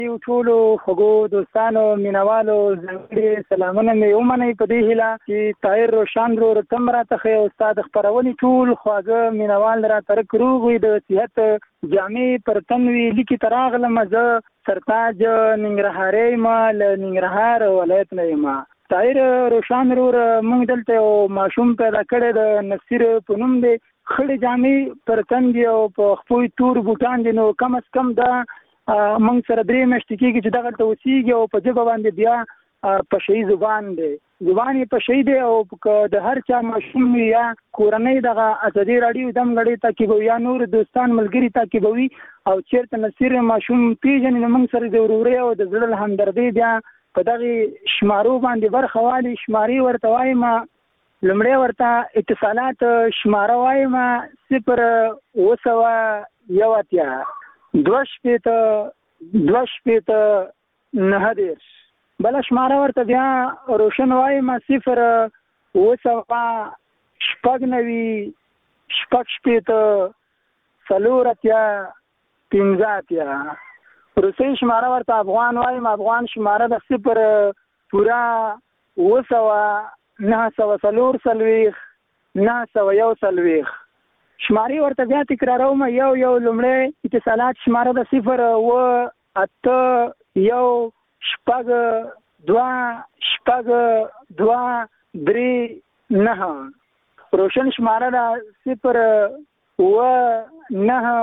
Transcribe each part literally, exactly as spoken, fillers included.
یو ټولو خوږو دوستانو مینوالو ځانګړي سلامونه مې ومنئ په دې هیله چې طاهر روشن ورور ته هم راته ښه او ستا د خپرونې ټول خواږه مینوال راته رک روغ وي د صحت جامې پر تن وي لیکې ته راغلم زه سرتاج ننګرهارۍ یم له ننګرهار ولایت نه یم. طاهر روشن ورور موږ دلته یو ماشوم پیدا کړی د نصیر په نوم دی. خړې جامې پر تن دي او په خپل تور بوټان دي. نو کم از کم دا موږ سره درې میاشتې کېږي چې دغلته اوسېږي او په ژبه باندې بیا پشهي زبان دی. زبان یې پشهي دی او د هر چا ماشوم یا کورنۍ دغه ازادي راډیو دم غړي تعقیبوي یا نور دوستان ملګري تعقیبوي او چېرته نصیر ماشوم پیژني نو موږ سره د ورورۍ او د زړه له همدردۍ بیا په دغې شمارو باندې برخه والي. شمارې ورته وایم لومړی ورته اتصالات شماره وایم صفر اوه سوه یو اتیا دوه شپېته دوه شپېته نهه دېرش. بله شماره ورته بیا روشن وایم صفر اوه سوه شپږ نوي شپږ شپېته څلور اتیا پنځه اتیا. روسۍ شماره ورته افغان وایم. افغان شماره د صفر پوره اوه سوه نه سوه څلور څلوېښت نه سوه یو څلوېښت. شمارې ورته بیا تکراروم یو یو. لومړی اتصالات شماره د صفر اوه اته یو شپږ دوه شپږ دوه درې نهه. روشن شماره د صفر اوه نهه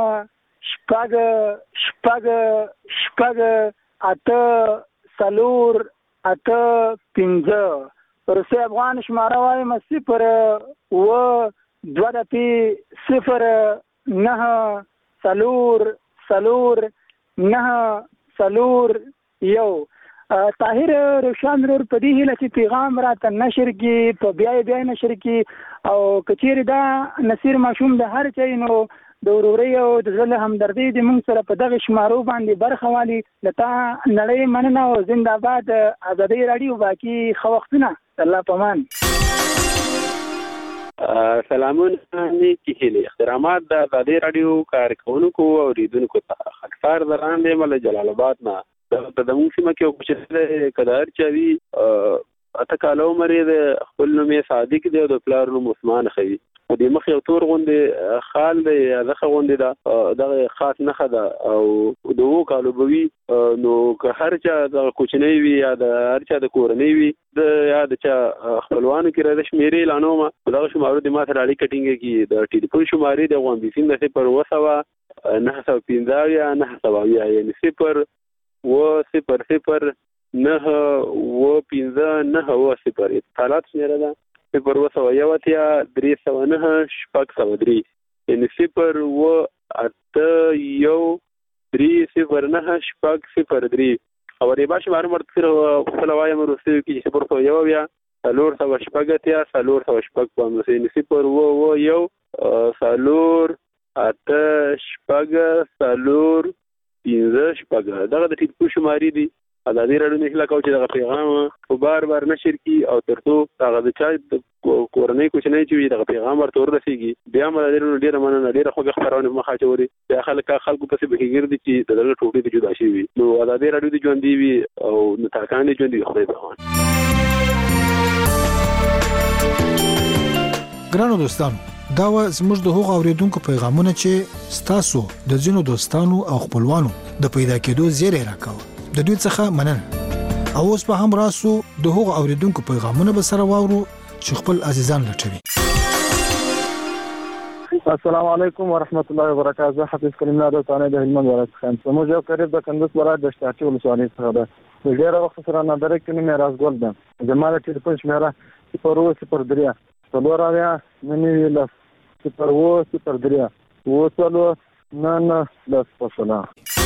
شپږ شپږ شپږ اته څلور اته پنځه. روسي افغان شماره وایم صفر اوه دوه دپې صفر نهه څلور څلور نهه څلور یو. طاهر روشن ورور په دې هیله چې پیغام راته نشر کړي په بیا بیا نشر کړي او که چیرې دا نصیر ماشوم د هر چا نو د ورورۍ او د زړه له همدردۍ د موږ سره په دغې شمارو باندې برخه والي. له تا نړۍ مننه او زنده‌باد ازادۍ راډیو. باقي ښه وختونه. الله پامان. سلامونه نیکې هیلې احترامات د ازادۍ راډیو کارکونکو او اوریدونکو ته. خاکسار دران دی له جلال آباد نه. دلته زموږ سیمه کې یو کوچنی دی که د هر چا وي اته کاله عمر یې دی. خپل نوم یې صادق دی او د پلار نوم عثمان ښیي. په دې مخ یو تور غوندې خال دی یا زخه غوندې ده. دغه خاص نښه ده او د اوو کالو به وي. نو که هر چا دغه کوچنی وي یا د هر چا د کورنۍ وي د یا د چا خپلوانو کې راځه شمېرې اعلانومه په دغه شمارو د ما سره اړیکه ټینګه کړي. د ټلیفون شمارې د افغان بیسیم د صفر اوه سوه نهه سوه پنځه اویا نهه سوه اویا یعنې صفر اوه صفر صفر نهه اوه پنځه نهه اوه صفر. اتصالات شمېره ده صفر اوه سوه یو اتیا درې سوه نهه شپږ سوه درې یعنې صفر اوه اته یو درې صفر نهه شپږ صفر درې. او ریبا شماره ورته سره خپله وایم وروستیو کې چې صفر سوه یو اویا څلور سوه شپږ اتیا څلور سوه شپږ پنځوس یعنې صفر اوه اوه یو څلور اته شپږ څلور پنځه شپږ. دغه د ټلیفون شمارې دي. ازادي راډیو نه هیله کوو چې دغه پیغام په بار بار نشر کړي او تر څو هغه د چا د کورنۍ کوچنی چې وي دغه پیغام ورته ورسېږي. بیا هم ازادي راډیو ډېره مننه. ډېره خوږه خپرونه په مخ اچولې. بیا خلک خلکو پسې پکې ګرځي چې د دغه ټوټې دې جدا شوي وي. نو ازادي راډیو دې ژوندۍ وي او نتاکان دې ژوندۍ وي. خدای پامان. ګرانو دوستانو دا و زموږ د هغو اوریدونکو پیغامونه چې ستاسو د ځینو دوستانو او خپلوانو د پیدا کېدو زیری راکاوه. د دوی څخه مننه. او اوس به هم راسو د هغو اوریدونکو پیغامونه به سره واورو چې خپل عزیزان لټوي. السلام علیکم ورحمت الله وبرکاته. زه حفیظ کریم نادر ثانی د هلمند ولایت څخه. زموږ یو قریب د کندوز ولایت د شتاچي ولسوالۍ څخه ده. د ډېره وخت سره نادره کې نوم یې رازګل ده. زما د ټلیفون شمېره صفر اوه صفر درې څلور اویا نهه نوي لس صفر اوه صفر درې اوه څلور نهه نهه لس. وسلام.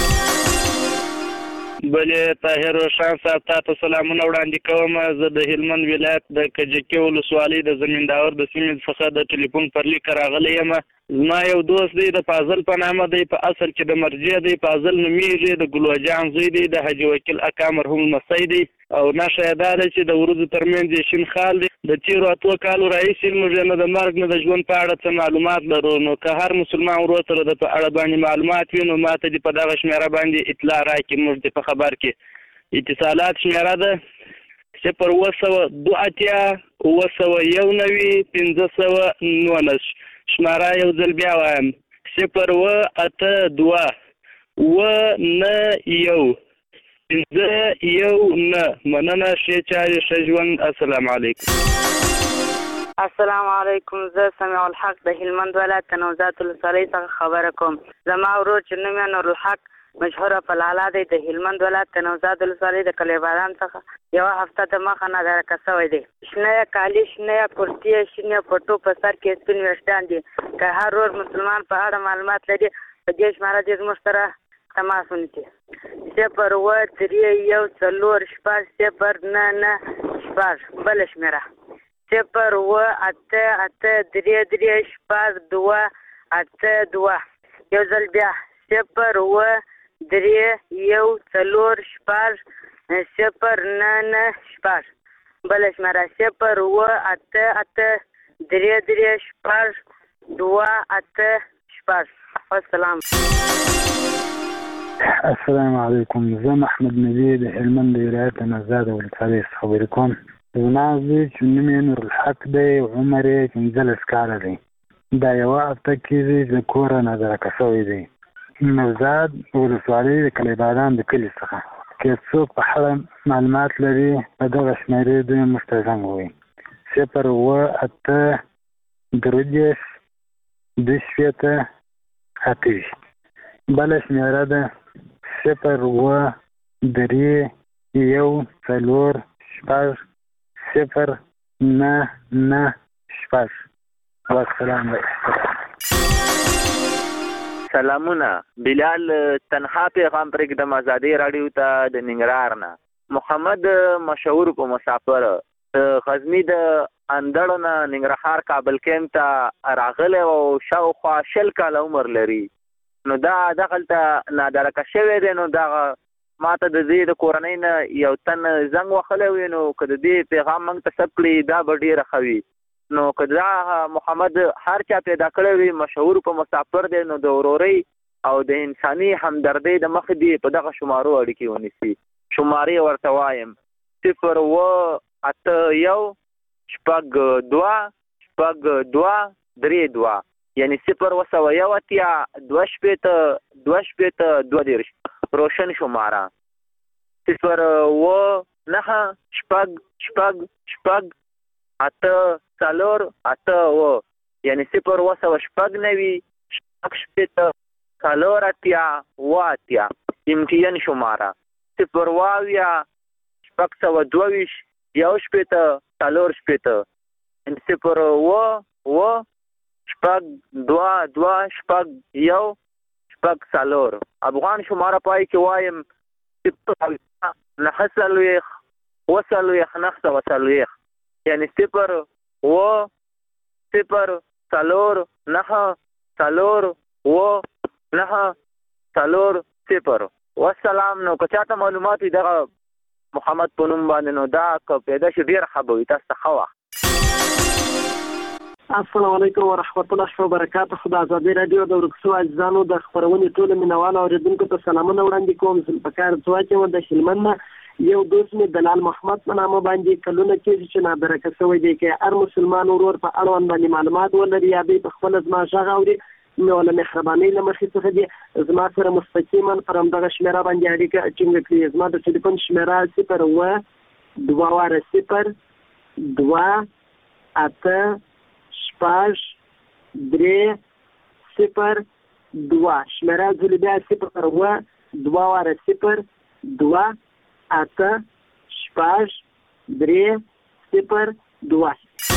بلې طاهر روشن صاحب تاسو سلامونه وړاندې کوم. زه د هلمند ولایت د کجکي ولسوالۍ د زمینداور د سیمې څخه د ټلیفون پر لیک راغلی یم. زما یو دوست دی د فاضل په نامه دی. په اصل کې د مرجع دی. فاضل نومیږي. د ګلوجان زوی دی. د حاجي وکیل اکا مرحوم لمسی دی. او نشه یې دا ده چې د وروځو ترمنځ یې شین خال دی. د تېرو اتو کالو راهیسې موږ نه د مرګ نه د ژوند په اړه څه معلومات لرو، نو که هر مسلمان ورور سره د په اړه باندې معلومات وي نو ما ته دې په دغه شمېره باندې اطلاع راکړي. موږ دې په خبر کې اتصالات شمېره ده صفر اوه سوه دوه اتیا اوه سوه یو نوي پنځه سوه نولس. شماره یو ځل بیا وایم صفر اوه اته دوه اوه نه یو پنځه یو نه. مننه، ښې چارې، ښه ژوند. السلام علیکم. السلام علیکم. زه سمیع الحق د هلمند ولایت د نوزاد ولسوالۍ څخه خبره کوم. زما ورور چې نوم یې نورالحق مشهوره فلاله دی د هلمند ولایت د نوزاد ولسوالۍ د کلی بادام څخه یوه هفته د مخه نادرکه شوی دی. شنه کالي، شنه کرتي، شنه پټو، په سر کې سپین ویښتان دي. که هر ورور مسلمان په اړه معلومات لري په دې شماره دې زموږ سره تماس ونیسي. صفر اوه درې یو څلور شپږ صفر نه نه شپږ. بله شمېره صفر اوه اته اته درې درې شپږ دوه اته دوه. یو ځل بیا صفر اوه درې یو څلور شپږ صفر نه نه شپږ. بله شمېره صفر اوه اته اته درې درې شپږ دوه اته شپږ. والسلام. السلام علیکم. زه محمد نبی د هلمند د ولایت نوزاد ولسوالۍ څخه خبرې کوم. زما زوی چې نوم یې نورالحق دی، عمر یې پنځلس کاله دی. دا یوه هفته کېږي چې د کوره نادرکه شوی دی. نوزاد ولسوالۍ د کلی بادام د کلي څخه. که څوک په اړه معلومات لري په دغه شمېرې دوی موږ ته زنګ ووایي. صفر اوه اته درې دېرش دوه شپېته اته ویشت. بله شمېره ده صفر اوه درې یو څلور شپږ صفر نه نه شپږ. والسلام علیکم. سلامونه. بلال تنها پیغام پرېږدم ازادۍ راډیو ته د ننګرهار نه. محمد مشهور په مسافر غزني د اندړو نه ننګرهار کابل کیمپ ته راغلی او شاوخوا شل کاله عمر لري. نو دا دغلته نادرکه شوی دی. نو دغه ما ته د دې د کورنۍ نه یو تن زنګ وهلی وي، نو که د دې پیغام موږ ته ثبت کړي دا به ډېره ښه وي. نو که دا محمد هر چا پیدا کړی وي، مشهور په مسافر دی، نو د ورورۍ او د انساني همدردۍ د مخې دی په دغه شمارو اړیکې ونیسي. شمارې ورته وایم صفر اوه اته یو شپږ دوه شپږ دوه درې دوه. یعنی صفر اوه سوه یو اتیا دوه شپېته دوه شپېته دوه دېرش. روشن شماره صفر اوه نهه شپږ شپږ شپږ اته څلور اته اوه. یعنی صفر اوه سوه شپږ نوي شپږ شپېته څلور اتیا اوه اتیا. امتیان شماره صفر اوه اویا شپږ سوه دوه ویشت یو شپېته څلور شپېته. یعنی صفر اوه اوه شپږ دوه دوه شپږ یو شپږ څلور. افغان شماره پای کې وایم صفر نهه څلوېښت اوه څلوېښت نهه سوه څلوېښت. یعنی صفر اوه صفر څلور نهه څلور اوه نهه څلور صفر. والسلام. نو که چاته معلومات وي دغه محمد په نوم باندې نو دا که پیدا شي ډېر ښه به وي. تاسو ته ښه وخت. السلام علیکم ورحمت الله وبرکاته. خو د ازادۍ راډیو د ورکشو عزیزانو د خپرونې ټولو مینوالو اورېدونکو ته سلامونه وړاندې کوم. ذوالفقار ځواک یم د هلمند نه. یو دوست مې دلال محمد په نامه باندې کلونه کېږي چې نادرکه شوی دی. که هر مسلمان ورور په اړوند باندې معلومات ولري یا دوی په خپله زما غږ اوري نو له مهربانۍ له مخې څخه دې زما سره مستقیما پر همدغه شمېره باندې اړیکه ټینګه کړي. زما د ټلیفون شمېره صفر اوه دوه واره صفر دوه اته شپږ درې صفر دوه. شمېره ځل بیا صفر اوه دوه واره صفر دوه اته شپږ درې صفر دوه.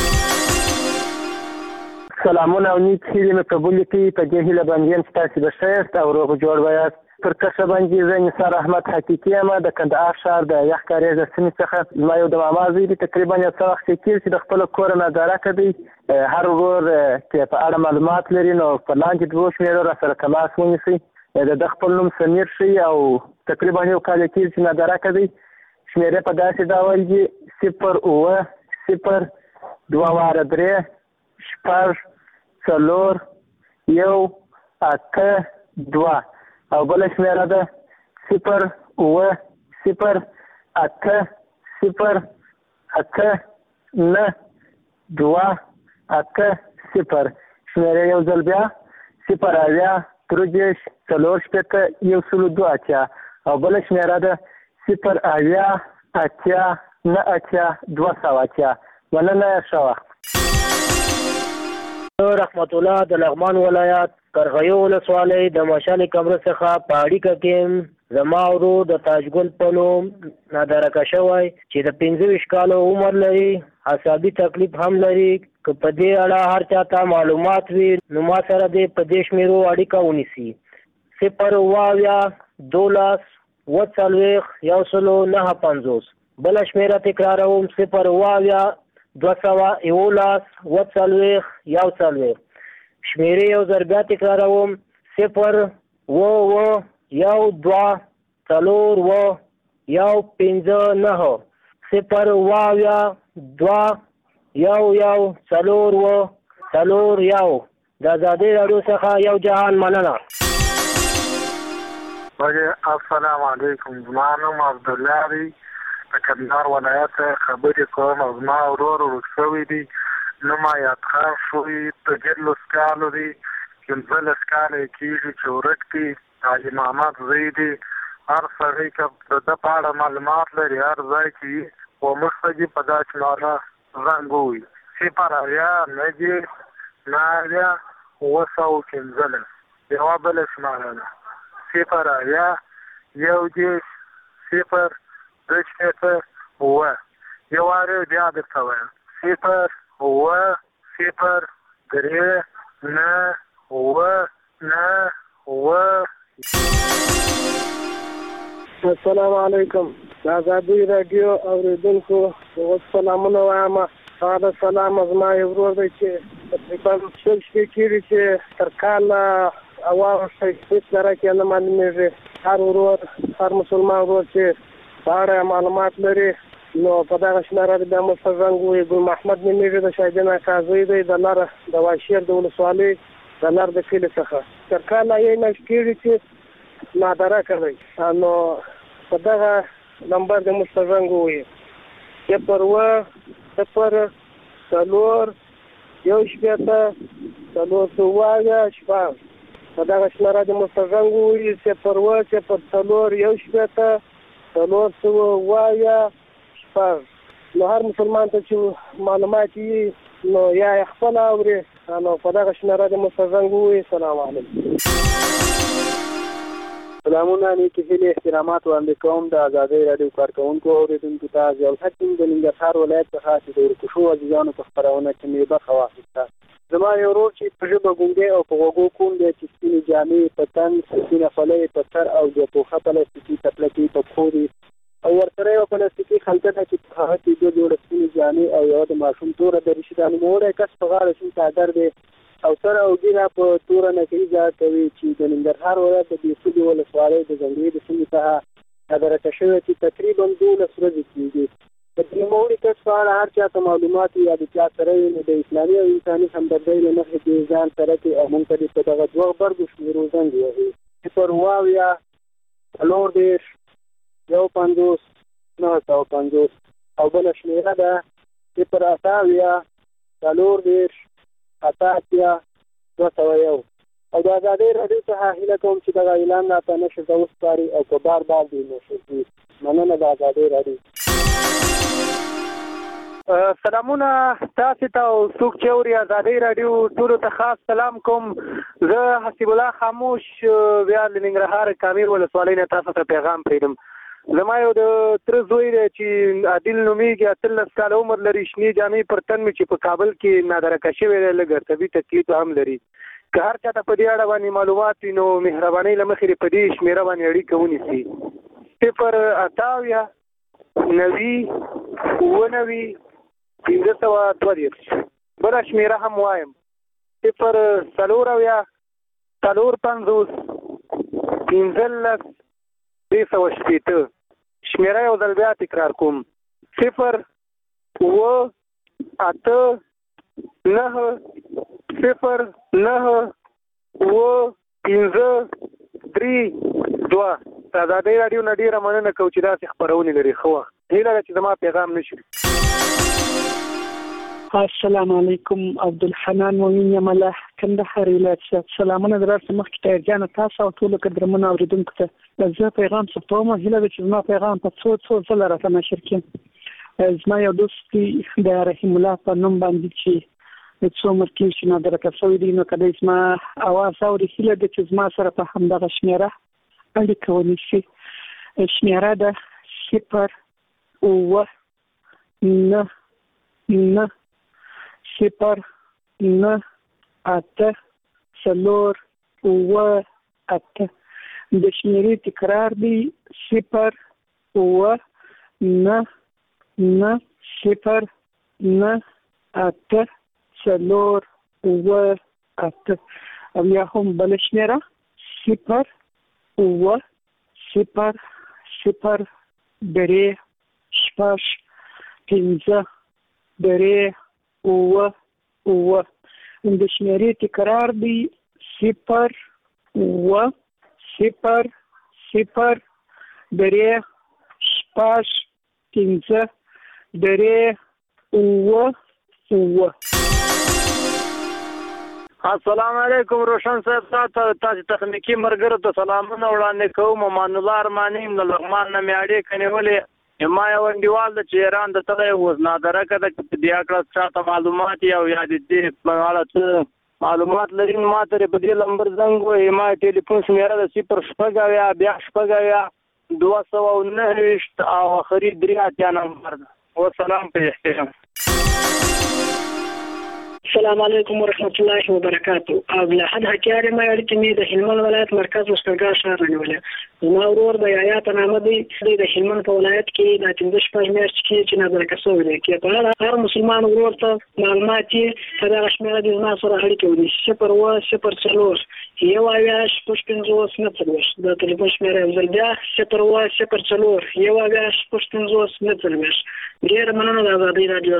سلامونه او نیک هیلې مې قبول کړي. په دې هیله باندې یم چې تاسې به ښه یاست او روغ جوړ به یاست. پر کښه باندې زه نثار احمد حقیقي یم د کندهار ښار د یخ کاریز د سیمې څخه. زما یو د ماما زوی دی، تقریبا یو څه وخت کېږي چې د خپله کوره نادرکه دی. هر ورور چې په اړه معلومات لري نو په لاندې دوو شمېرو را سره تماس ونیسئ. د ده خپل نوم سمیر ښیي او تقریبا یو کال یې کېږي چې نادرکه دی. شمیرې په داسې ډول دي صفر اوه صفر دوه واره درې شپږ څلور یو اته دوه او بله شمیره ده صفر اوه صفر اته صفر اته نه دوه اته صفر. شمیرې یو ځل بیا صفر اویا درې دېرش څلور شپېته یو سل دوه اتیا او بله شمیره ده صفر اویا اتیا نه اتیا دوه سوه اتیا. مننه ښه وخت. رحمت الله د لغمان ولایت قرغیو ولسوالۍ د مشال کمره څخه په اړیکه کې زما ورور د تاجګل په نوم نادرکه شوی چې د پنځه ویشت کالو عمر لري، عصبي تکلیف هم لري. که په دې اړه هر چا ته معلومات وي نو ما سره دې په دې شمیرو اړیکه ونیسي. صفر اوه اویا دولس اوه څلوېښت یو سلو نهه پنځوس. بله شمیره تکراروم صفر اوه اویا دوه سوه یولس اوه څلوېښت یو څلوېښت. شمیرې یو ځل بیا تکراروم صفر اوه اوه یو دوه څلور اوه یو پنځه نهه صفر اوه اویا دوه یو یو څلور اوه څلور یو. د ازادۍ راډیو څخه یو جهان مننه. السلام علیکم. زما نوم عبدالله دی، د کندهار ولایت خبرې کوم. او زما ورور ورک شوی دی، نوم یاد خان شوی، پنځلس کالو دی، پنځلس کاله یې کېږي چې ورک دی. حاجي محمد زوی دی. هر سړی که د ده په اړه معلومات لري هر ځای کې وي و موږ ته دې په دا شماره زنګ ووهي صفر اویا نهه دېرش نهه اویا اوه سوه پنځلس. یوه بله شماره ده صفر اویا یو دېرش صفر دوه شپېته اوه. یو وارې بیا درته وایم صفر اوه صفر درې نهه اوه نهه اوه. السلام علیکم. د ازادۍ راډیو اورېدونکو اوس سلامونه وایم. هغه سلام زما یو ورور دی چې تقریبا شل شپې کېږي چې تر کاله واوښتی، هېڅ لره کې نه معلومېږي. هر ورور هر مسلمان ورور چې په اړه معلومات لري نو په دغه شمېره بیا موږ ته زنګ ووایي. ګل محمد نومېږي، د شاهدین اکا زوی دی، د لر د واشیر د ولسوالۍ د لر د کلي څخه. تر کاله یې میاشت کېږي چې نادرکه دی. نو په دغه نمبر د موږ ته زنګ ووایي صفر اوه صفر څلور یو شپېته څلور سوه اویا شپږ. په دغه شمېره د موږ ته زنګ ووایي صفر اوه صفر څلور یو شپېته څلور سوه اوه اویا شپږ. نو هر مسلمان ته چې معلومات وي نو یا یې خپله اوري نو په دغه شمېره د موږ ته زنګ ووایي. سلام علیکم. سلامونه، نیکې هیلې احترامات وړاندې کوم د ازادۍ راډیو کارکوونکو اورېدونکو ته. ضیاءالحق د ننګرهار ولایت څخه چې د ورکو عزیزانو په خپرونه کې مې برخه واخیسته. زما یو ورور چې په ژبه ګونګی او په غوږو کوم دی چې سپینې جامې په تن، سپینه خولۍ په سر او د پوښه پلاستیکي څپلکې په پښو دي او ورسره یوه پلاستیکي خلطه ده چې په هغه کې دوه جوړه سپینې جامې او یوه د ماشوم توره دریشي. دا نوموړی کس په غاړه شین څادر دی او سره او ګیره په توره نکریزه کوي چې د ننګرهار ولایت د بېسودې ولسوالۍ د ځنګلي د سیمې څخه نادرکه شوی چې تقریبا دولس ورځې کېږي. د دې نوموړي کس په اړه هر چا ته معلومات یا د چا سره وي نو د اسلامي او انساني همدردۍ له مخې دې ځان سره کړي او موږ ته دې په دغه دوه غبرګو شمېرو زنګ ووهي صفر اوه اویا څلور دېرش یو پنځوس نهه سوه پنځوس او بله شمېره ده صفر اته اویا څلور دېرش اته اتیا دوه سوه یو. او د ازادۍ راډیو څخه هیله کوم چې دغه اعلان راته نشر ته وسپاري او که بار بار دې نشر کړي. مننه د ازادۍ راډیو. سلامونه تاسې ته او څوک چې اوري ازادۍ راډیو ټولو ته خاص سلام کوم. زه حسیب الله خاموش بیا له ننګرهار کامیر ولسوالۍ نه تاسو ته پیغام پرېږدم. زما یو د تره زوی دی چې عادل نومېږي، اتلس کاله عمر لري، شنې جامې پر تن مې چې په کابل کې نادرکه شوی دی، لږ عصبي تکلیف هم لري. که هر چا ته په دې اړه باندې معلومات وي نو مهربانۍ له مخې په دې شمېره باندې اړیکه ونیسي صفر اته اویا نوي اووه نوي پنځه سوه دوه دېرش. بله شمېره هم وایم صفر څلور اویا څلور پنځوس پنځلس درې سوه شپېته. شمیره یو ځل بیا تکرار کوم صفر اوه اته نهه صفر نهه اوه پنځه درې دوه د ازادۍ راډیو نه ډېره مننه کوو چې داسې خپرونې لري. ښه وخت. هیله ده چې زما پیغام نه شي. السلام علیکم. عبدالحنان مومن یم له کندهار ولایت څخه. سلامونه درته مخکې ته جان تاسو او ټول قدرمنو اوریدونکو ته. زه پیغام ثبتوم. هیله ده چې زما پیغام په څو څو ځله راته نشر کړي. زما یو دوست د رحیم الله په نوم باندې چې څو مرکې چې نادرکه شوی دی، نو کله زما اواز اوري، هیله ده چې زما سره په همدغه شمیره اړیکه ونیسي. شمیره ده صفر اوه نه نه صفر نه اته څلور اوه اته. د شمیرې تکرار دی صفر اوه نه نه صفر نه اته څلور اوه اته. او یا هم بل شمیره صفر اوه صفر صفر درې شپږ پنځه درې اوه اوه. د شمیرې تکرار دی صفر اوه صفر صفر درې شپږ پنځه درې اوه اوه. السلام علیکم روشن صاحب. تاسو تخنیکی مرګرو ته سلامونه وړاندې کوم. امان الله ارمانی د لغمان نه میاړې کنيولې ما یو انډیوال د چیران د تلې وز نادره کده چې د اکړه څخه معلومات او یاد دي په اړه معلومات لري. ما ته په دې لمبر زنګ وې ما ټلیفون سمره د صفر شپږ یا بیا شپږ یا دوه سوه او نهه او اخري درې اتیا نمبر. والسلام په احترام. السلام علیکم ورحمت الله وبرکاتو. ابل حد حکیار ما اړیکې مې د هلمند ولایت مرکز وسپرګا شهر نیولې. زما ورور د یایا په نامه دی د هلمند په ولایت کې د پنځه شپږ میاشتې کې چې نظر کسو دی کې په اړه هر مسلمان ورور ته معلومات یې دا شمیره د زما سره اړیکې ودی صفر اوه صفر څلور یو اویا شپږ پنځوس نه څلوېښت. د ټلیفون شمیره یو ځل بیا صفر اوه صفر څلور یو اویا شپږ پنځوس نه څلوېښت. ډېره مننه د ازادۍ راډیو.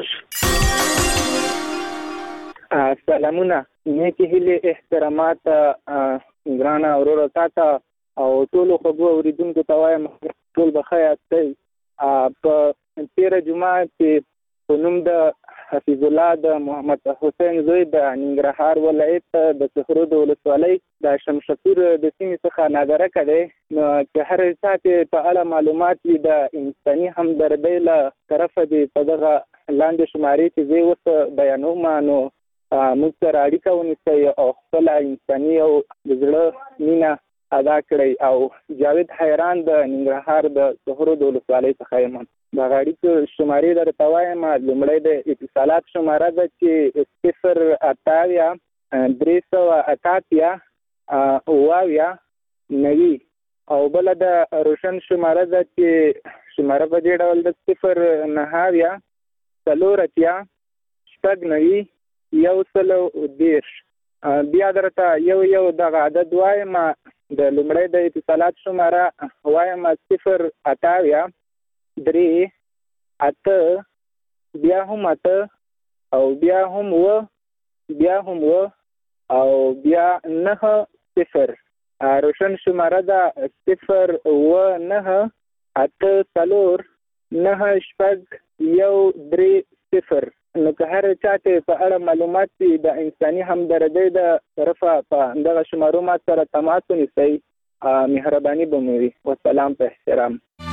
سلامونه، نیکی هیلې احترامات ګرانه ورور تاته او ټولو خوږو اوریدونکو ته وایم ټول به ښه یاستئ. په تېره جمعه چې په نوم د حفیظ الله د محمد حسین زوی د ننګرهار ولایت د سخرود ولسوالۍ د شمشپور د سیمې څخه نادرکه دی، نو چې هر چا چې په اړه معلومات وي د انساني همدردۍ له طرفه دې په دغه لاندې شمارې چې زه اوس بیانوم نو موږ سره اړیکه ونیسئ او خپله انساني او د زړه مینه ادا کړئ. او جاوید حیران د ننګرهار د سخرود ولسوالۍ څخه یم. دغه اړیکو شمارې درته وایم. لومړی د اتصالات شماره ده چې صفر اته اویا درې سوه اته اتیا اوه اویا نوي. او بله د روشن شماره ده چې شماره په دې ډول د صفر نهه اویا څلور اتیا شپږ نوي یو سلو دېرش. بیا درته یو یو دغه عدد وایم. د لومړی د اتصالات شماره وایم صفر اته اویا درې اته بیا هم اته او بیا هم اوه بیا هم اوه او بیا نهه صفر. روشن شماره ده صفر اوه نهه اته څلور نهه شپږ یو درې صفر. نو که هر چا ته په اړه معلومات وي د انساني همدردۍ د طرفه په دغه شمارو ما سره تماس ونیسئ، مهرباني به مو وي. والسلام په احترام.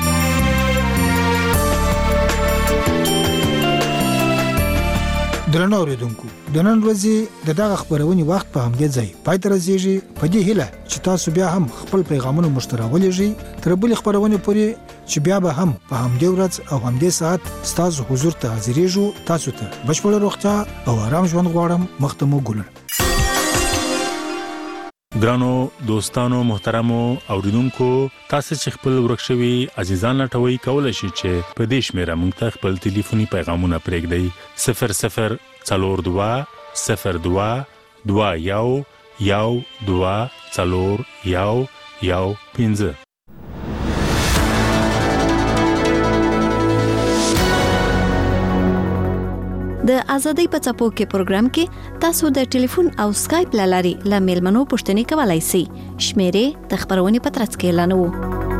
درنو اوریدونکو، د نن ورځې د دغه خبرونې وخت په همدې ځای پای ته رسیږي. په دې هیله چې تاسو بیا هم خپل پیغامونه مشترک ولېږئ تر بلې خبرونې پورې چې بیا به هم په همدې ورځ او همدې ساعت ستاسو حضور ته حاضرېږو. تاسو ته بشپړه روغتیا او آرام ژوند غواړم. مخ ته مو ګلونه. ګرانو دوستانو محترمو اوریدونکو، تاسو چې خپل ورکشوي عزیزان لټوي کولای شئ چې په دې شمیره موږ ته خپل ټلیفوني پیغامونه پرېږدئ. صفر صفر څلور دوه صفر دوه دوه یو یو دوه څلور یو یو پنځه. د ازادۍ په څپو کې پروګرام کې تاسو د ټلیفون او سکایپ لاري له میلمنو پوښتنې کولای شئ. شمیرې د خبرونې په ترڅ کې اعلانوو.